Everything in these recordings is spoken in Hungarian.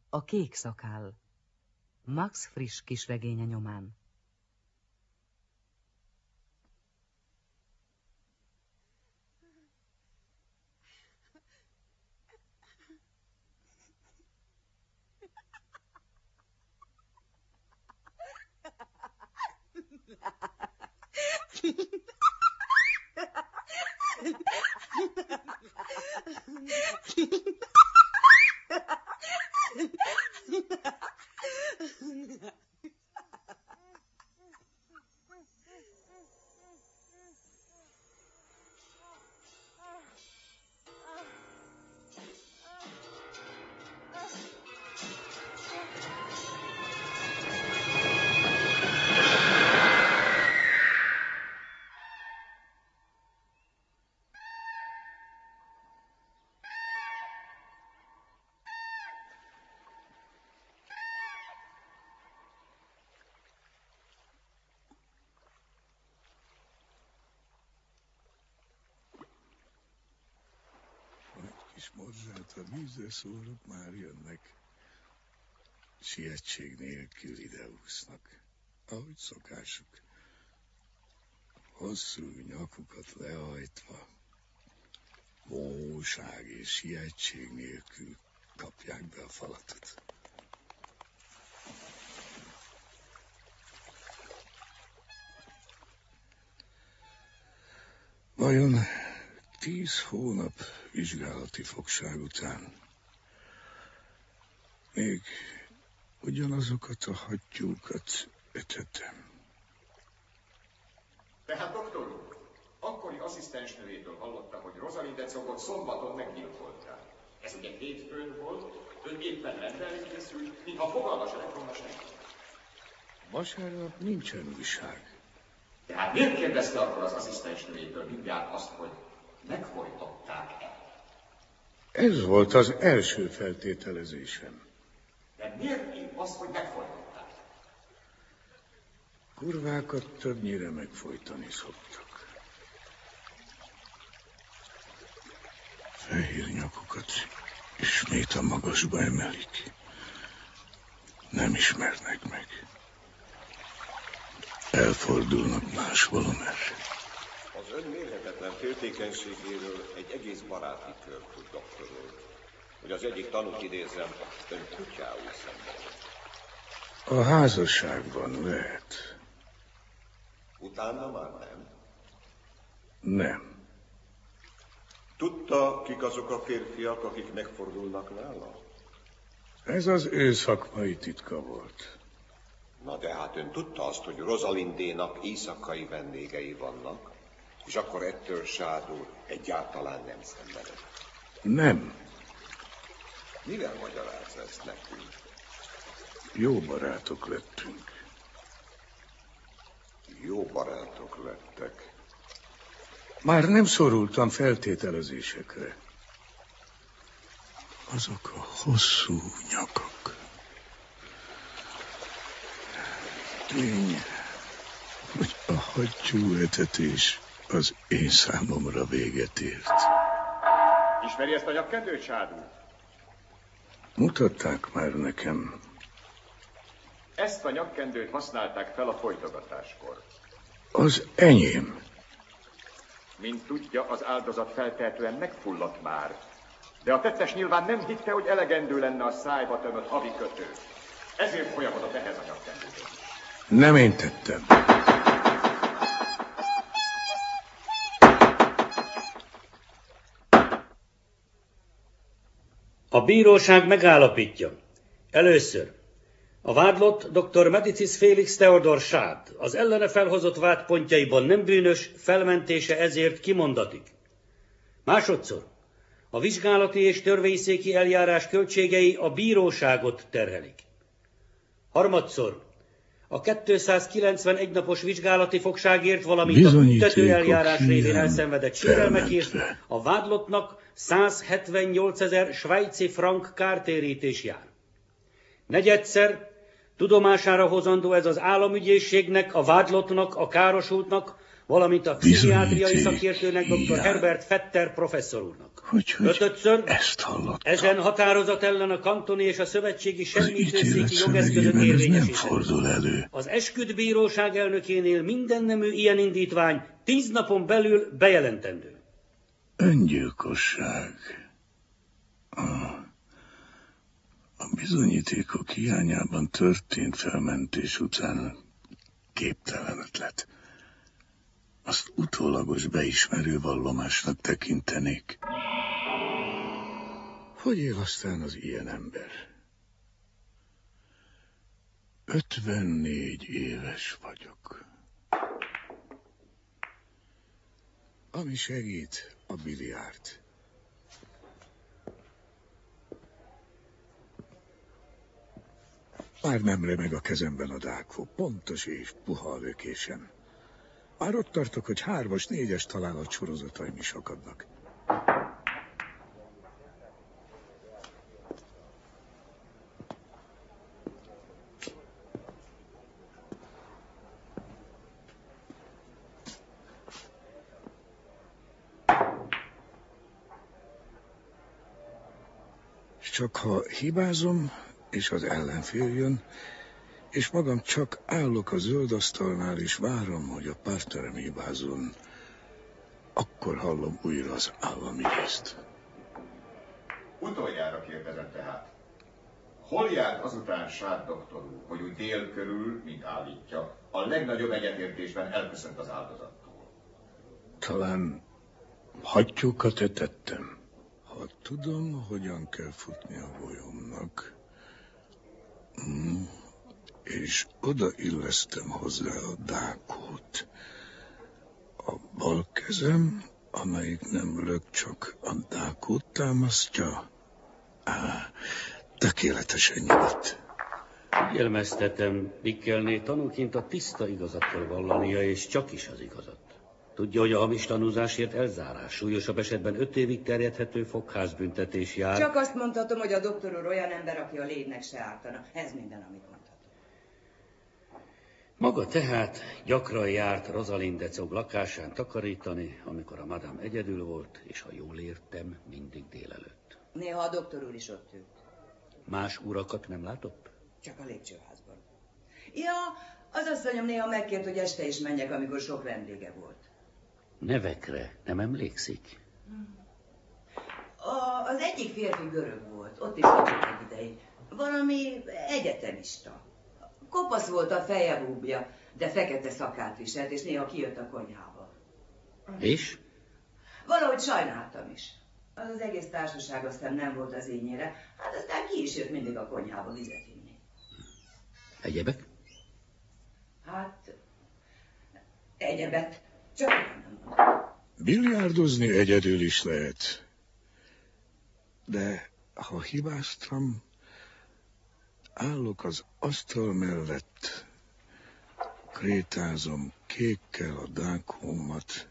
A kék szakáll. Max Frisch kisregénye nyomán. Kis morzsát, ha vízre szórok, már jönnek. Sietség nélkül ideúsznak, ahogy szokásuk. Hosszú nyakukat lehajtva, móság és sietség nélkül kapják be a falatot. Vajon 10 hónap vizsgálati fogság után még ugyanazokat a hattyúkat etetem? Tehát doktor úr, akkori asszisztensnőjétől hallottam, hogy Rosalind Eczogot szombaton meggyilkolták. Ez ugye hétfőn volt, ön éppen rendelni készült, mintha fogalma se lett volna senki. Vasárnap nincsen újság. Tehát miért kérdezte akkor az asszisztensnőjétől mindjárt azt, hogy megfojtották-e? Ez volt az első feltételezésem. De miért épp az, hogy megfojtották? Kurvákat többnyire megfojtani szoktak. Fehér nyakukat ismét a magasba emelik. Nem ismernek meg. Elfordulnak másholomerre. Az ön mérhetetlen féltékenységéről egy egész baráti kör tud, doktor úr. Hogy az egyik tanút idézem, ön kutyául szenved. A házasságban lehet. Utána már nem? Nem. Tudta, kik azok a férfiak, akik megfordulnak nála? Ez az ő szakmai titka volt. Na de hát ön tudta azt, hogy Rosalindénak éjszakai vendégei vannak, és akkor ettől Sándor egyáltalán nem szenvedett. Nem. Mivel magyarázza ezt nekünk? Jó barátok lettünk. Jó barátok lettek. Már nem szorultam feltételezésekre. Azok a hosszú nyakak. Tény, hogy a hattyúetetés az én számomra véget ért. Ismeri ezt a nyakkendőt, Sándor? Mutatták már nekem. Ezt a nyakkendőt használták fel a folytogatáskor. Az enyém. Mint tudja, az áldozat feltehetően megfulladt már. De a tettes nyilván nem hitte, hogy elegendő lenne a szájba tömött havi kötő. Ezért folyamodott ehhez a nyakkendőhöz. Nem én tettem. A bíróság megállapítja. Először. A vádlott dr. Medicis Félix Theodor Sád az ellene felhozott vádpontjaiban nem bűnös, felmentése ezért kimondatik. Másodszor. A vizsgálati és törvényszéki eljárás költségei a bíróságot terhelik. Harmadszor. A 291 napos vizsgálati fogságért, valamint a büntető eljárás révén elszenvedett sérelmekért a vádlottnak 178 000 svájci frank kártérítés jár. Negyedszer Tudomására hozandó ez az államügyészségnek, a vádlottnak, a károsultnak, valamint a pszichiátriai szakértőnek, dr. Herbert Fetter professzor úrnak. Ötödször, ezt hallottam. ezen határozat ellen a kantoni és a szövetségi semmitőszéki jogeszközök érvényesítenek. Az esküdbíróság elnökénél minden nemű ilyen indítvány 10 napon belül bejelentendő. Öngyilkosság. A bizonyítékok hiányában történt felmentés után képtelen ötlet. Azt utólagos beismerő vallomásnak tekintenék. Hogy él aztán az ilyen ember? 54 éves vagyok. Ami segít, a biliárd. Már nem remeg a kezemben a dákó, pontos és puha a lökésem. Már ott tartok, hogy 3-as, 4-es találat sorozataim is akadnak. Csak ha hibázom, és az ellenfél jön, és magam csak állok a zöld asztalnál, és várom, hogy a partnerem hibázzon, akkor hallom újra az államügyészt. Utoljára kérdezem tehát. Hol járt azután Sád doktor úr, hogy úgy dél körül, mint állítja, a legnagyobb egyetértésben elköszönt az áldozattól? Talán hattyúkat etettem. Ha tudom, hogyan kell futni a golyómnak, és odaillesztem hozzá a dákót. A bal kezem, amelyik nem lök, csak a dákót támasztja, tökéletesen nyugodt. Figyelmeztetem, Nickelné tanúként a tiszta igazat kell vallania, és csak is az igazat. Tudja, hogy a hamis tanúzásért elzárás, súlyosabb esetben 5 évig terjedhető fogházbüntetés jár. Csak azt mondhatom, hogy a doktor úr olyan ember, aki a lénynek se ártana. Ez minden, amit mondhatom. Maga tehát gyakran járt Rosalinde Zog lakásán takarítani, amikor a madám egyedül volt, és ha jól értem, mindig délelőtt. Néha a doktor úr is ott ült. Más urakat nem látott? Csak a lépcsőházban. Ja, az asszonyom néha megkért, hogy este is menjek, amikor sok vendége volt. Nevekre nem emlékszik? Az egyik férfi görög volt, ott is lakott egy ideig. Valami egyetemista. Kopasz volt a feje, búbja, de fekete szakát viselt, és néha kijött a konyhába. És? Valahogy sajnáltam is. Az egész társaság aztán nem volt az énjére, hát aztán ki is jött mindig a konyhába vizet inni. Egyebek? Hát, egyebet, csak nem mondom. Biliárdozni egyedül is lehet. De ha hibáztam, állok az asztal mellett, krétázom kékkel a dákómat,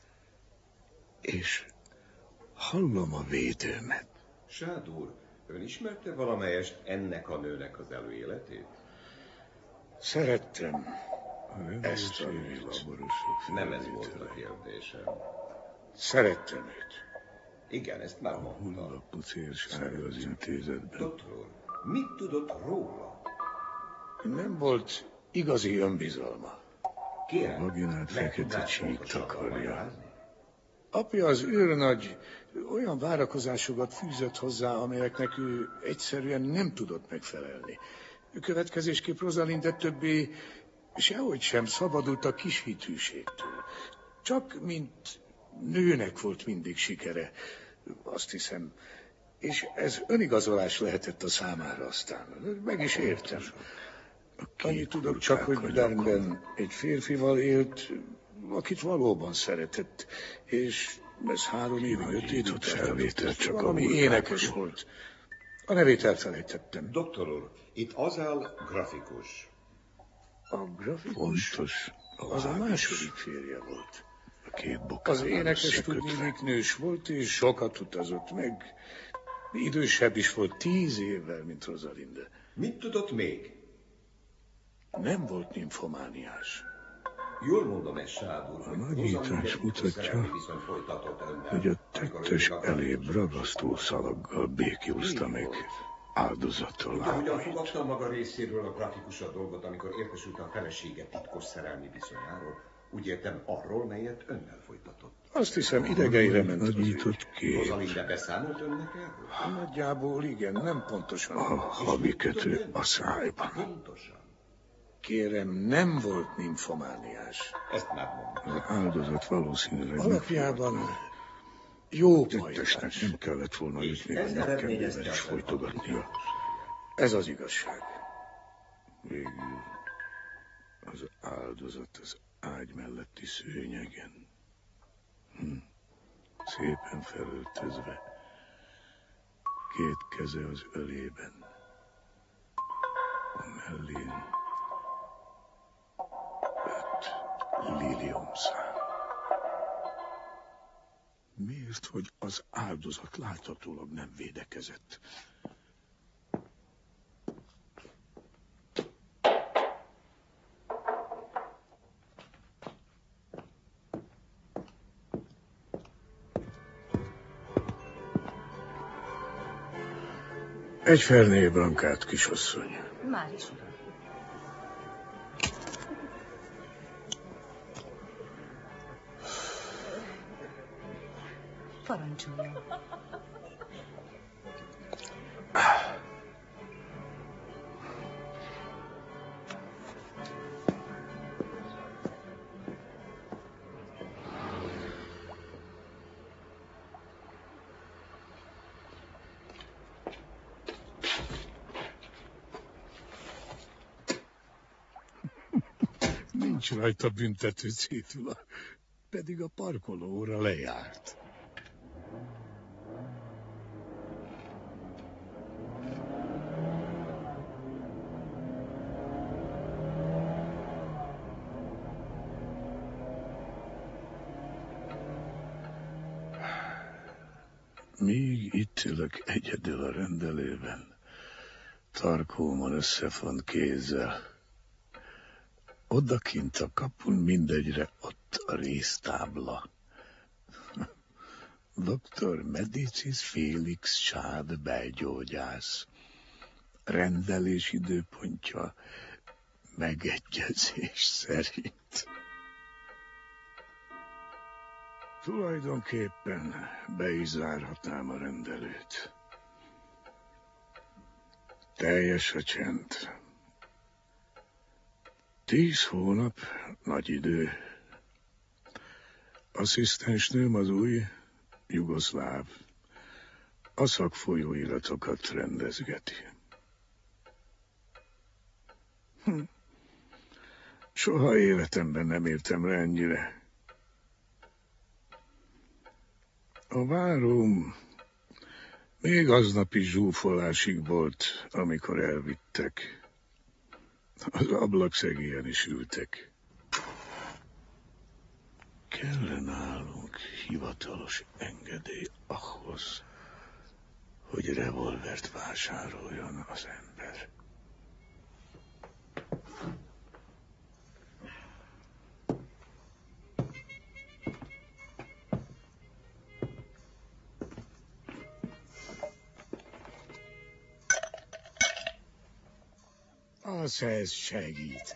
és hallom a védőmet. Sád úr, ön ismerte valamelyest ennek a nőnek az előéletét? Szerettem ezt a nőt. Nem ez volt a kérdésem. Szerettem őt. Igen, ezt már mondta. Hullapucérsága az intézetben. Doktor úr, mit tudott róla? Nem volt igazi önbizalma. Kérem, Vaginát fekete csík takarja. magyarázni? Apja az őrnagy olyan várakozásokat fűzött hozzá, amelyeknek ő egyszerűen nem tudott megfelelni. Következésképp Rosalinde többé sehogy sem szabadult a kis hitűségtől. Csak mint nőnek volt mindig sikere, azt hiszem. És ez önigazolás lehetett a számára aztán. Meg is értem. Annyit tudok csak, hogy Bernben egy férfival élt, akit valóban szeretett, és ez 3 évig 5 évig felvétel, csak valami énekes volt. A nevét elfelejtettem. Doktor úr, itt az áll grafikus. A grafikus? Fontos. Az a második férje volt. Az énekes tudnék nős volt, és sokat utazott meg. Idősebb is volt 10 évvel, mint Rosalinde. Mit tudott még? Nem volt nymfomániás. Jól mondom, ez Sád úr, A nagyítás mutatja, hogy a tettes elébb ragasztó szalaggal békjózta meg áldozattól Ugyan lábait. fogadta maga részéről a grafikus a dolgot, amikor értesült a felesége titkos szerelmi viszonyáról? Úgy értem, arról, melyet önnel folytatott. Azt hiszem, idegeire ment az Nagyított kép. Rozalinde beszámolt önnek erről? Nagyjából igen, nem pontosan. A habikötő a szájban. Pontosan. Kérem, nem volt nymfomániás. Ezt már mondom. Az áldozat valószínűleg Alapjában jó tettesnek pajtás. nem kellett volna ütni a Ez nyakkendővel eredményezte és a folytogatnia. Ez az igazság. Végül az áldozat az ágy melletti szőnyegen. Szépen felöltözve, két keze az ölében, a mellén 5 liliomszál. Miért, hogy az áldozat láthatólag nem védekezett? Egy Ferné Brancát, kisasszony. Már is, uram. Parancsoljon. Nincs rajta büntető cédula, pedig a parkolóra lejárt. Míg itt ülök egyedül a rendelőben, tarkómon összefont kézzel, odakint a kapun mindegyre ott a résztábla. Dr. Medicis Félix Sád belgyógyász. Rendelés időpontja megegyezés szerint. Tulajdonképpen be is zárhatnám a rendelőt. Teljes a csend. 10 hónap, nagy idő. Asszisztensnőm az új jugoszláv. A szakfolyóiratokat rendezgeti. Soha életemben nem értem rá ennyire. A váróm még aznap is zsúfolásig volt, amikor elvittek. Az ablakszegélyen is ültek. Kell nálunk hivatalos engedély ahhoz, hogy revolvert vásároljon az ember. Az ez segít.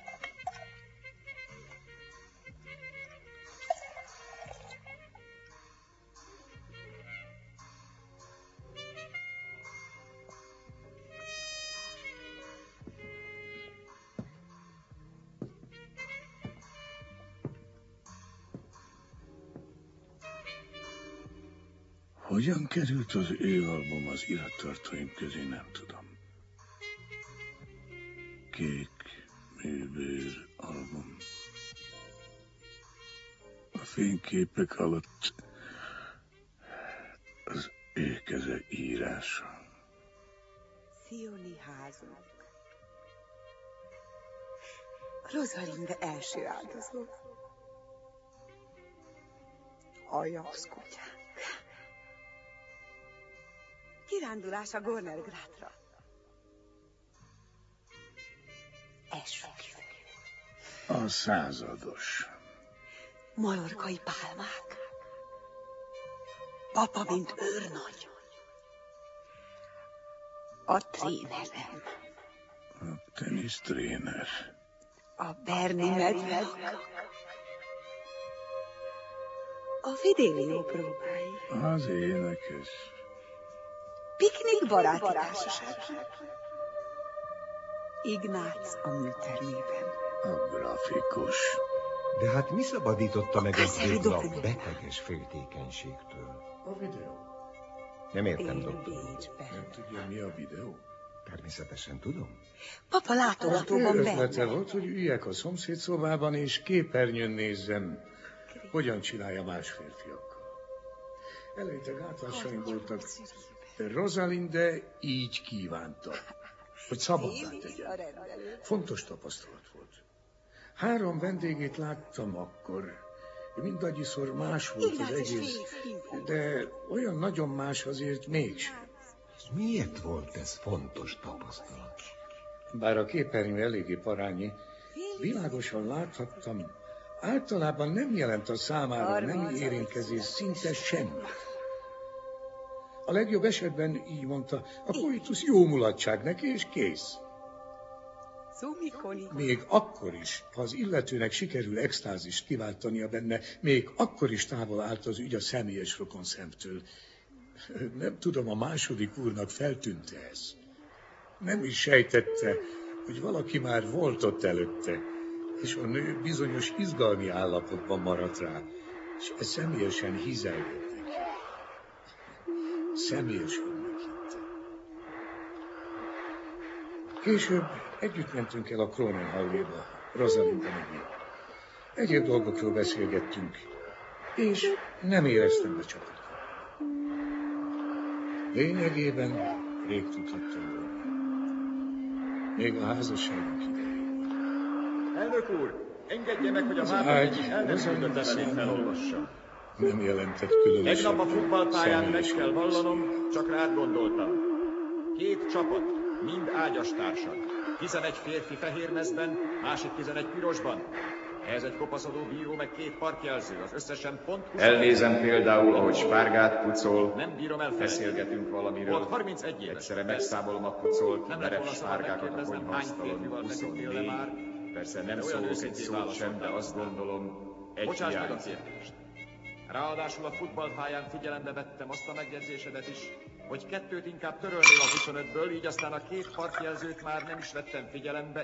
Hogyan került az ő album az irattartóim közé, nem tudom. Kék műbőr album. A fényképek alatt az ő keze írása. Szioni házunk. Rosalinde első áldozó. Ajax kutyánk. Kirándulás a Gornergrátra. Eskü. A százados. Majorkai pálmák. Papa, mint őrnagy. A trénerem. A tenisztréner. A Berni medve. A Fidelio próbái. Az énekes. Piknik baráti társaság. Ignác a műtermében. A grafikus. De hát mi szabadította meg a közeli Zöld Nap dokumentum. beteges féltékenységtől? A videó. Nem értem, Én doktor. Bécsben. Nem tudja, mi a videó? Természetesen tudom. Papa látogatóban Ötlete benne. volt, hogy üljek a szomszédszobában, és képernyőn nézzem, hogyan csinálja más férfiakkal. Eleinte gátlásaim voltak, de Rosalinde így kívánta, hogy szabaddá tegyen. Fontos tapasztalat volt. 3 vendégét láttam akkor. Mindannyiszor más volt az egész, de olyan nagyon más azért mégsem. És miért volt ez fontos tapasztalat? Bár a képernyő eléggé parányi, világosan láthattam, általában nem jelent a számára nemi érintkezés szinte semmit. A legjobb esetben így mondta, a koitus jó mulatság neki, és kész. Még akkor is, ha az illetőnek sikerül extázist kiváltania benne, még akkor is távol állt az ügy a személyes rokonszemtől. Nem tudom, a második úrnak feltűnt ez. Nem is sejtette, hogy valaki már volt ott előtte, és a nő bizonyos izgalmi állapotban maradt rá, és ez személyesen hízelgett neki. Személyesen meghitte. Később együtt mentünk el a Kronenhalléba, Rosalinda meg én. Egyéb dolgokról beszélgettünk, és nem éreztem be csapatban. Lényegében rég tudhattam volna. Még a házasságunk idején. Elnök úr, engedje meg, hogy a Az vádak ágy egyik el nem küldött levelét felolvassa. Nem jelentett különösebb Tegnap a futballpályán meg személyes kell vonzást. vallanom, csak rád gondoltam. 2 csapat, mind ágyastársak. 11 férfi fehér mezben, másik 11 pirosban. Ez egy kopaszodó bíró, meg 2 parkjelző, az összesen pont 20. Elnézem például, ahogy spárgát pucol, Nem bírom elfelejteni. beszélgetünk valamiről. Volt 31 éves. Egyszerre megszámolom a pucolt, Nem lett merev volna szabad spárgákat a megkérdeznem, hány konyhaasztalon, férfival feküdtél le 24. már. Persze nem De olyan szólok egy őszintén szót válaszoltál sem, de azt aztán. gondolom, egy Bocsáss meg a hiányzik. kérdést. Ráadásul a futballpályán figyelembe vettem azt a megjegyzésedet is, hogy 2-t inkább törölnél a 25-ből, így aztán a 2 parkjelzőt már nem is vettem figyelembe,